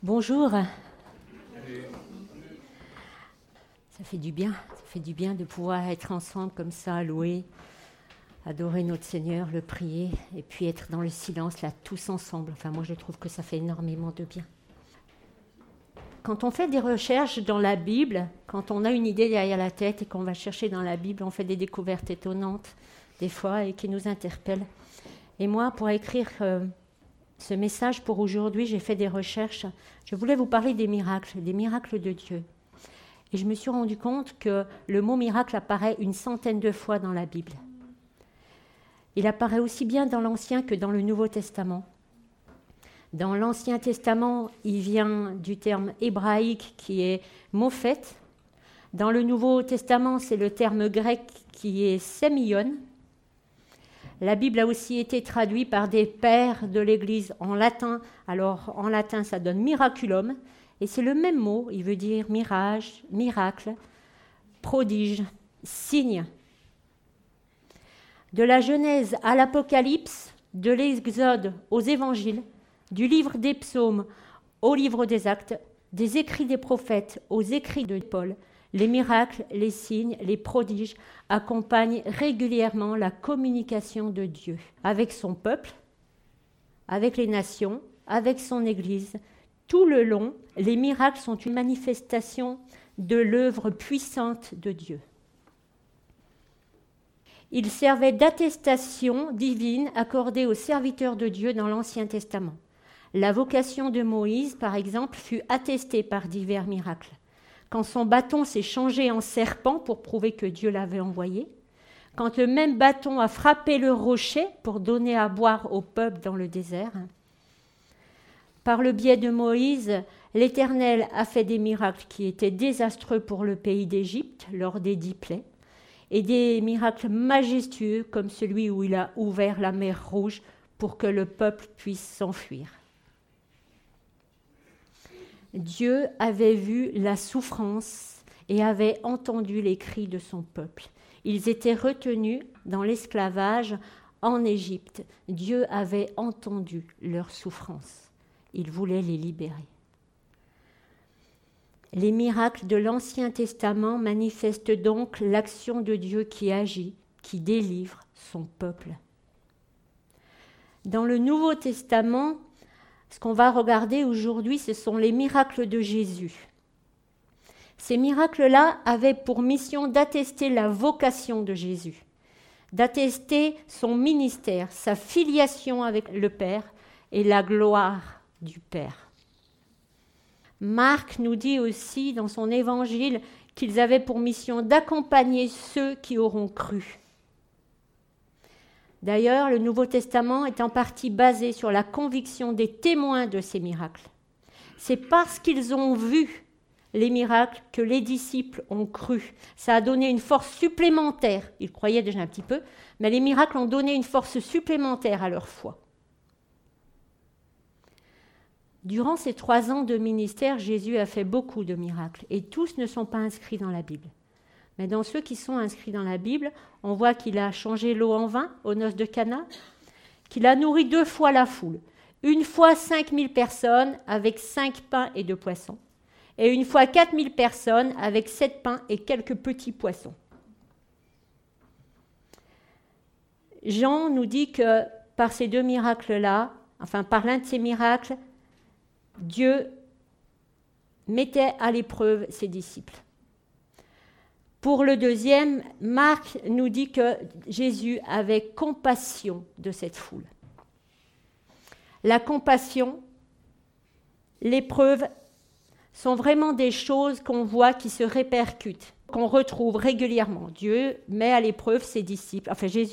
Bonjour. Ça fait du bien de pouvoir être ensemble comme ça, louer, adorer notre Seigneur, le prier, et puis être dans le silence là, tous ensemble. Enfin, moi, je trouve que ça fait énormément de bien. Quand on fait des recherches dans la Bible, quand on a une idée derrière la tête et qu'on va chercher dans la Bible, on fait des découvertes étonnantes, des fois, et qui nous interpellent. Et moi, pour écrire ce message pour aujourd'hui, j'ai fait des recherches. Je voulais vous parler des miracles de Dieu. Et je me suis rendu compte que le mot miracle apparaît 100 de fois dans la Bible. Il apparaît aussi bien dans l'Ancien que dans le Nouveau Testament. Dans l'Ancien Testament, il vient du terme hébraïque qui est mophet. Dans le Nouveau Testament, c'est le terme grec qui est sémion. La Bible a aussi été traduite par des pères de l'Église en latin. Alors, en latin, ça donne miraculum. Et c'est le même mot, il veut dire mirage, miracle, prodige, signe. De la Genèse à l'Apocalypse, de l'Exode aux Évangiles, du livre des Psaumes au livre des Actes, des écrits des prophètes aux écrits de Paul, les miracles, les signes, les prodiges accompagnent régulièrement la communication de Dieu avec son peuple, avec les nations, avec son Église. Tout le long, les miracles sont une manifestation de l'œuvre puissante de Dieu. Ils servaient d'attestation divine accordée aux serviteurs de Dieu dans l'Ancien Testament. La vocation de Moïse, par exemple, fut attestée par divers miracles. Quand son bâton s'est changé en serpent pour prouver que Dieu l'avait envoyé, quand le même bâton a frappé le rocher pour donner à boire au peuple dans le désert. Par le biais de Moïse, l'Éternel a fait des miracles qui étaient désastreux pour le pays d'Égypte lors des 10 plaies, et des miracles majestueux comme celui où il a ouvert la mer Rouge pour que le peuple puisse s'enfuir. Dieu avait vu la souffrance et avait entendu les cris de son peuple. Ils étaient retenus dans l'esclavage en Égypte. Dieu avait entendu leur souffrance. Il voulait les libérer. Les miracles de l'Ancien Testament manifestent donc l'action de Dieu qui agit, qui délivre son peuple. Dans le Nouveau Testament, ce qu'on va regarder aujourd'hui, ce sont les miracles de Jésus. Ces miracles-là avaient pour mission d'attester la vocation de Jésus, d'attester son ministère, sa filiation avec le Père et la gloire du Père. Marc nous dit aussi dans son évangile qu'ils avaient pour mission d'accompagner ceux qui auront cru. D'ailleurs, le Nouveau Testament est en partie basé sur la conviction des témoins de ces miracles. C'est parce qu'ils ont vu les miracles que les disciples ont cru. Ça a donné une force supplémentaire. Ils croyaient déjà un petit peu, mais les miracles ont donné une force supplémentaire à leur foi. Durant ces 3 ans de ministère, Jésus a fait beaucoup de miracles et tous ne sont pas inscrits dans la Bible. Mais dans ceux qui sont inscrits dans la Bible, on voit qu'il a changé l'eau en vin aux noces de Cana, qu'il a nourri 2 fois la foule. Une fois 5000 personnes avec 5 pains et 2 poissons. Et une fois 4000 personnes avec 7 pains et quelques petits poissons. Jean nous dit que par ces 2 miracles-là, par l'un de ces miracles, Dieu mettait à l'épreuve ses disciples. Pour le deuxième, Marc nous dit que Jésus avait compassion de cette foule. La compassion, l'épreuve, sont vraiment des choses qu'on voit qui se répercutent, qu'on retrouve régulièrement. Jésus met à l'épreuve ses disciples.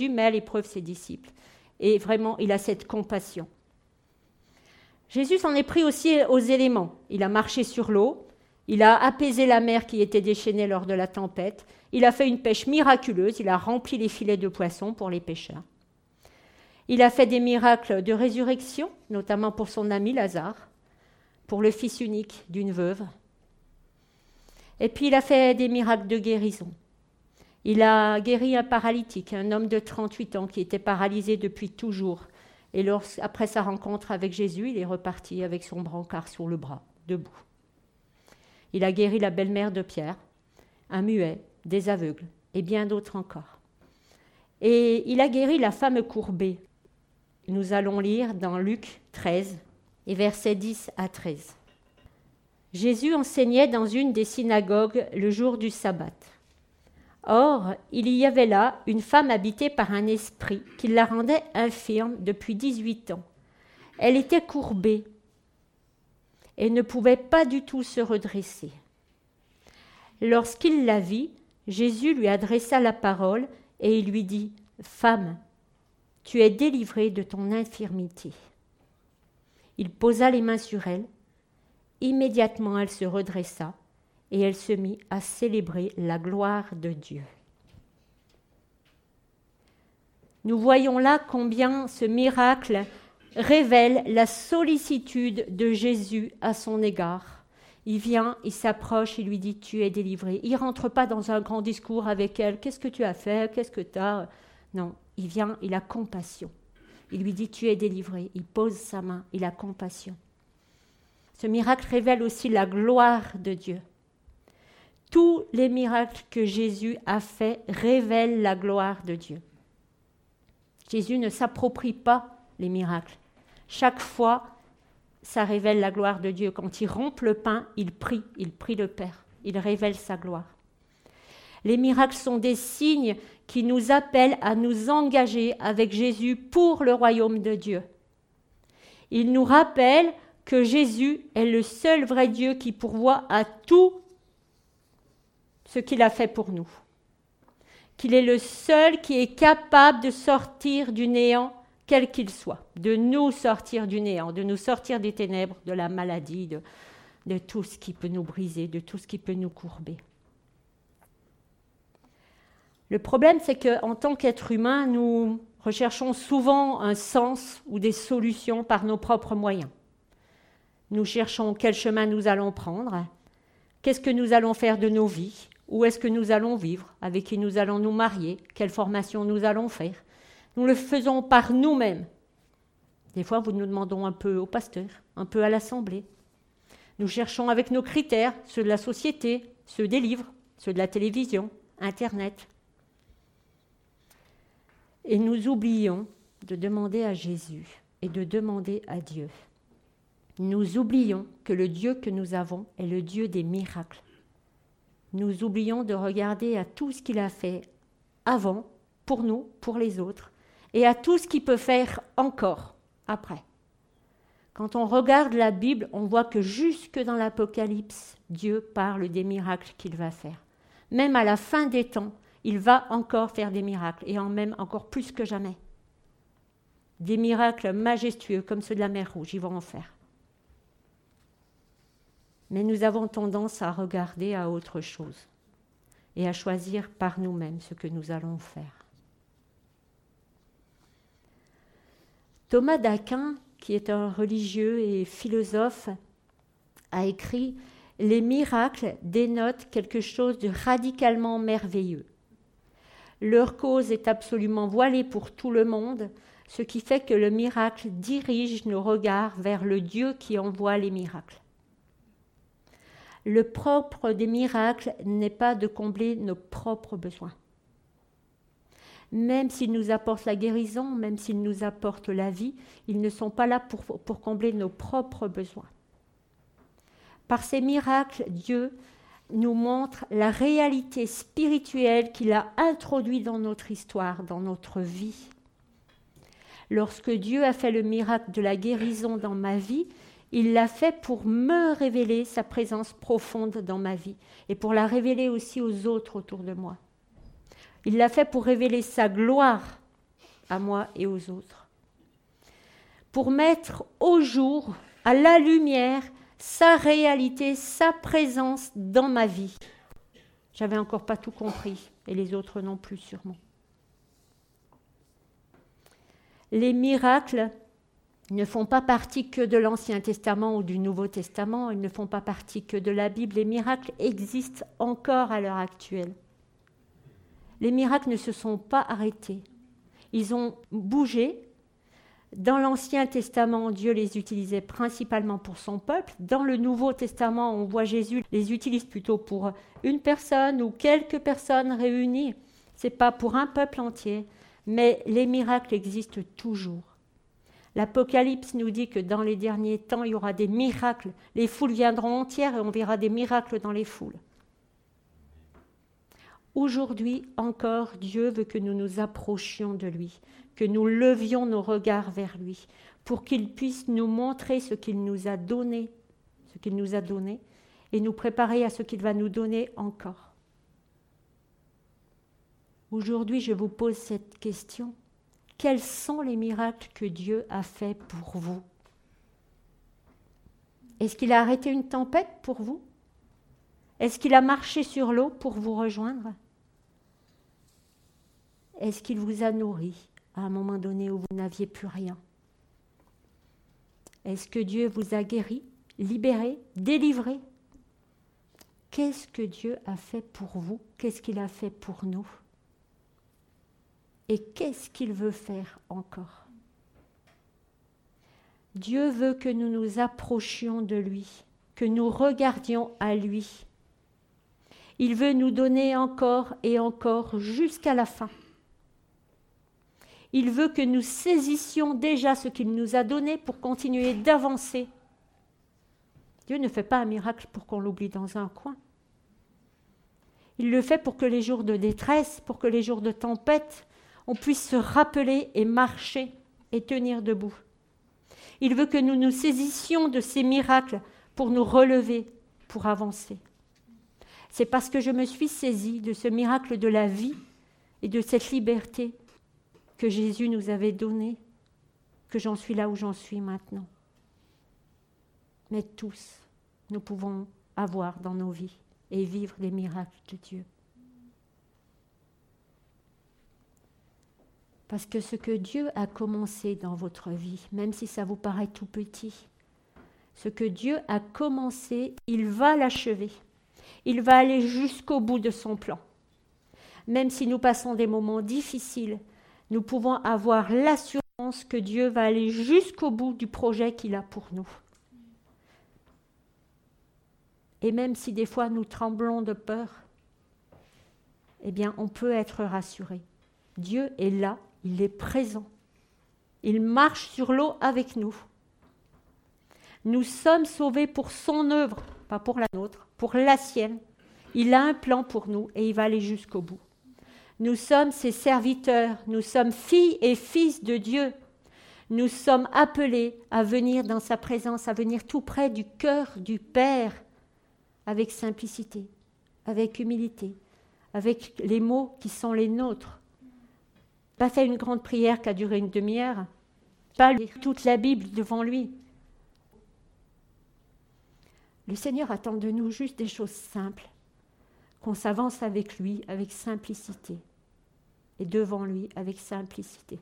Et vraiment, il a cette compassion. Jésus s'en est pris aussi aux éléments. Il a marché sur l'eau, il a apaisé la mer qui était déchaînée lors de la tempête, il a fait une pêche miraculeuse, il a rempli les filets de poissons pour les pêcheurs. Il a fait des miracles de résurrection, notamment pour son ami Lazare, pour le fils unique d'une veuve. Et puis il a fait des miracles de guérison. Il a guéri un paralytique, un homme de 38 ans qui était paralysé depuis toujours. Et après sa rencontre avec Jésus, il est reparti avec son brancard sur le bras. debout. Il a guéri la belle-mère de Pierre, un muet, des aveugles et bien d'autres encore. Et il a guéri la femme courbée. Nous allons lire dans Luc 13 et versets 10 à 13. Jésus enseignait dans une des synagogues le jour du sabbat. Or, il y avait là une femme habitée par un esprit qui la rendait infirme depuis 18 ans. Elle était courbée et ne pouvait pas du tout se redresser. Lorsqu'il la vit, Jésus lui adressa la parole et il lui dit « Femme, tu es délivrée de ton infirmité. » Il posa les mains sur elle. Immédiatement, elle se redressa et elle se mit à célébrer la gloire de Dieu. Nous voyons là combien ce miracle révèle la sollicitude de Jésus à son égard. Il vient, il s'approche, il lui dit « Tu es délivré ». Il ne rentre pas dans un grand discours avec elle « Qu'est-ce que tu as fait ? Qu'est-ce que tu as ?» Non, il vient, il a compassion. Il lui dit « Tu es délivré ». Il pose sa main, il a compassion. Ce miracle révèle aussi la gloire de Dieu. Tous les miracles que Jésus a faits révèlent la gloire de Dieu. Jésus ne s'approprie pas les miracles. Chaque fois, ça révèle la gloire de Dieu. Quand il rompt le pain, il prie le Père. Il révèle sa gloire. Les miracles sont des signes qui nous appellent à nous engager avec Jésus pour le royaume de Dieu. Ils nous rappellent que Jésus est le seul vrai Dieu qui pourvoit à tout ce qu'il a fait pour nous. Qu'il est le seul qui est capable de sortir du néant, quel qu'il soit, de nous sortir du néant, de nous sortir des ténèbres, de la maladie, de tout ce qui peut nous briser, de tout ce qui peut nous courber. Le problème, c'est qu'en tant qu'être humain, nous recherchons souvent un sens ou des solutions par nos propres moyens. Nous cherchons quel chemin nous allons prendre, qu'est-ce que nous allons faire de nos vies, où est-ce que nous allons vivre, avec qui nous allons nous marier, quelle formation nous allons faire. Nous le faisons par nous-mêmes. Des fois, nous demandons un peu au pasteur, un peu à l'assemblée. Nous cherchons avec nos critères, ceux de la société, ceux des livres, ceux de la télévision, Internet. Et nous oublions de demander à Jésus et de demander à Dieu. Nous oublions que le Dieu que nous avons est le Dieu des miracles. Nous oublions de regarder à tout ce qu'il a fait avant, pour nous, pour les autres, et à tout ce qu'il peut faire encore après. Quand on regarde la Bible, on voit que jusque dans l'Apocalypse, Dieu parle des miracles qu'il va faire. Même à la fin des temps, il va encore faire des miracles, et en même encore plus que jamais. Des miracles majestueux comme ceux de la mer Rouge, ils vont en faire. Mais nous avons tendance à regarder à autre chose et à choisir par nous-mêmes ce que nous allons faire. Thomas d'Aquin, qui est un religieux et philosophe, a écrit « Les miracles dénotent quelque chose de radicalement merveilleux. Leur cause est absolument voilée pour tout le monde, ce qui fait que le miracle dirige nos regards vers le Dieu qui envoie les miracles. Le propre des miracles n'est pas de combler nos propres besoins. Même s'ils nous apportent la guérison, même s'ils nous apportent la vie, ils ne sont pas là pour combler nos propres besoins. Par ces miracles, Dieu nous montre la réalité spirituelle qu'il a introduite dans notre histoire, dans notre vie. Lorsque Dieu a fait le miracle de la guérison dans ma vie, il l'a fait pour me révéler sa présence profonde dans ma vie et pour la révéler aussi aux autres autour de moi. Il l'a fait pour révéler sa gloire à moi et aux autres. Pour mettre au jour, à la lumière, sa réalité, sa présence dans ma vie. J'avais encore pas tout compris et les autres non plus sûrement. Les miracles ne font pas partie que de l'Ancien Testament ou du Nouveau Testament, ils ne font pas partie que de la Bible. Les miracles existent encore à l'heure actuelle. Les miracles ne se sont pas arrêtés. Ils ont bougé Dans l'Ancien Testament, Dieu les utilisait principalement pour son peuple. Dans le Nouveau Testament, on voit Jésus les utilise plutôt pour une personne ou quelques personnes réunies. Ce n'est pas pour un peuple entier, mais les miracles existent toujours. L'Apocalypse nous dit que dans les derniers temps, il y aura des miracles. Les foules viendront entières et on verra des miracles dans les foules. Aujourd'hui encore, Dieu veut que nous nous approchions de lui, que nous levions nos regards vers lui, pour qu'il puisse nous montrer ce qu'il nous a donné, et nous préparer à ce qu'il va nous donner encore. Aujourd'hui, je vous pose cette question. Quels sont les miracles que Dieu a faits pour vous? Est-ce qu'il a arrêté une tempête pour vous? Est-ce qu'il a marché sur l'eau pour vous rejoindre? Est-ce qu'il vous a nourri à un moment donné où vous n'aviez plus rien? Est-ce que Dieu vous a guéri, libéré, délivré? Qu'est-ce que Dieu a fait pour vous? Qu'est-ce qu'il a fait pour nous? Et qu'est-ce qu'il veut faire encore? Dieu veut que nous nous approchions de lui, que nous regardions à lui. Il veut nous donner encore et encore jusqu'à la fin. Il veut que nous saisissions déjà ce qu'il nous a donné pour continuer d'avancer. Dieu ne fait pas un miracle pour qu'on l'oublie dans un coin. Il le fait pour que les jours de détresse, pour que les jours de tempête, on puisse se rappeler et marcher et tenir debout. Il veut que nous nous saisissions de ces miracles pour nous relever, pour avancer. C'est parce que je me suis saisie de ce miracle de la vie et de cette liberté que Jésus nous avait donné, que j'en suis là où j'en suis maintenant. Mais tous, nous pouvons avoir dans nos vies et vivre les miracles de Dieu. Parce que ce que Dieu a commencé dans votre vie, même si ça vous paraît tout petit, ce que Dieu a commencé, il va l'achever. Il va aller jusqu'au bout de son plan. Même si nous passons des moments difficiles, nous pouvons avoir l'assurance que Dieu va aller jusqu'au bout du projet qu'il a pour nous. Et même si des fois nous tremblons de peur, eh bien on peut être rassuré. Dieu est là, il est présent. Il marche sur l'eau avec nous. Nous sommes sauvés pour son œuvre, pas pour la nôtre, pour la sienne. Il a un plan pour nous et il va aller jusqu'au bout. Nous sommes ses serviteurs, nous sommes filles et fils de Dieu. Nous sommes appelés à venir dans sa présence, à venir tout près du cœur du Père, avec simplicité, avec humilité, avec les mots qui sont les nôtres. Pas faire une grande prière qui a duré une demi-heure, pas lire toute la Bible devant lui. Le Seigneur attend de nous juste des choses simples, qu'on s'avance avec lui, avec simplicité, et devant lui, avec simplicité.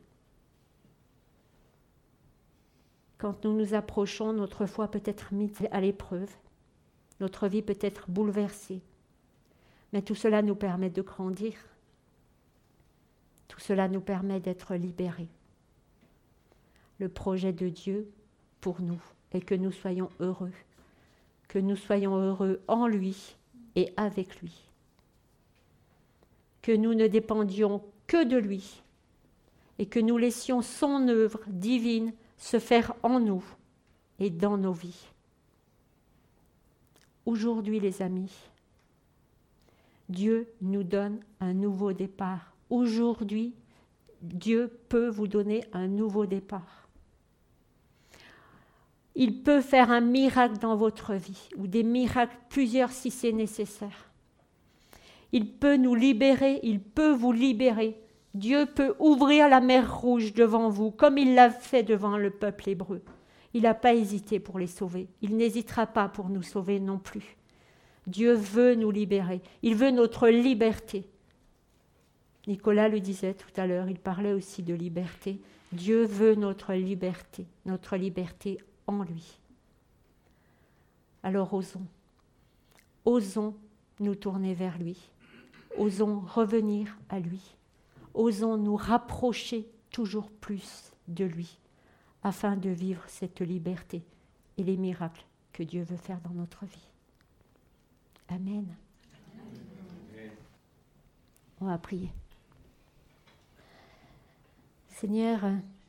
Quand nous nous approchons, notre foi peut être mise à l'épreuve, notre vie peut être bouleversée, mais tout cela nous permet de grandir, tout cela nous permet d'être libérés. Le projet de Dieu pour nous est que nous soyons heureux en lui et avec lui. Que nous ne dépendions que de lui et que nous laissions son œuvre divine se faire en nous et dans nos vies. Aujourd'hui, les amis, Dieu nous donne un nouveau départ. Aujourd'hui, Dieu peut vous donner un nouveau départ. Il peut faire un miracle dans votre vie, ou des miracles, plusieurs si c'est nécessaire. Il peut nous libérer, il peut vous libérer. Dieu peut ouvrir la mer Rouge devant vous, comme il l'a fait devant le peuple hébreu. Il n'a pas hésité pour les sauver. Il n'hésitera pas pour nous sauver non plus. Dieu veut nous libérer. Il veut notre liberté. Nicolas le disait tout à l'heure, il parlait aussi de liberté. Dieu veut notre liberté en lui. Alors osons nous tourner vers lui. Osons revenir à lui. Osons nous rapprocher toujours plus de lui, afin de vivre cette liberté et les miracles que Dieu veut faire dans notre vie. Amen. On va prier. Seigneur,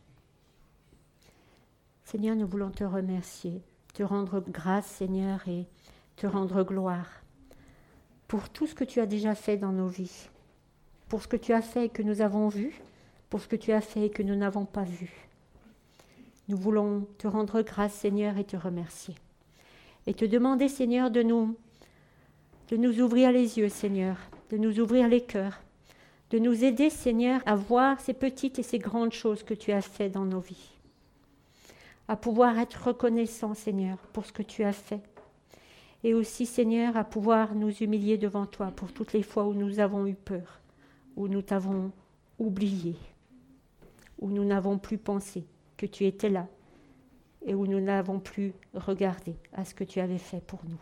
nous voulons te remercier, te rendre grâce, Seigneur, et te rendre gloire pour tout ce que tu as déjà fait dans nos vies, pour ce que tu as fait et que nous avons vu, pour ce que tu as fait et que nous n'avons pas vu. Nous voulons te rendre grâce, Seigneur, et te remercier. Et te demander, Seigneur, de nous ouvrir les yeux, Seigneur, de nous ouvrir les cœurs, de nous aider, Seigneur, à voir ces petites et ces grandes choses que tu as fait dans nos vies, à pouvoir être reconnaissant, Seigneur, pour ce que tu as fait, et aussi, Seigneur, à pouvoir nous humilier devant toi pour toutes les fois où nous avons eu peur, où nous t'avons oublié, où nous n'avons plus pensé que tu étais là, et où nous n'avons plus regardé à ce que tu avais fait pour nous.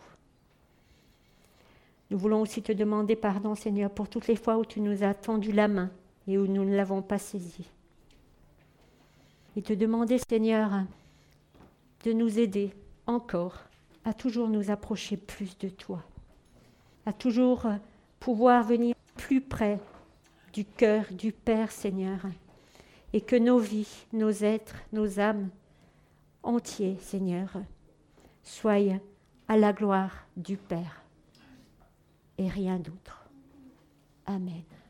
Nous voulons aussi te demander pardon, Seigneur, pour toutes les fois où tu nous as tendu la main et où nous ne l'avons pas saisie. Et te demander, Seigneur, de nous aider encore à toujours nous approcher plus de toi, à toujours pouvoir venir plus près du cœur du Père, Seigneur, et que nos vies, nos êtres, nos âmes entiers, Seigneur, soient à la gloire du Père et rien d'autre. Amen.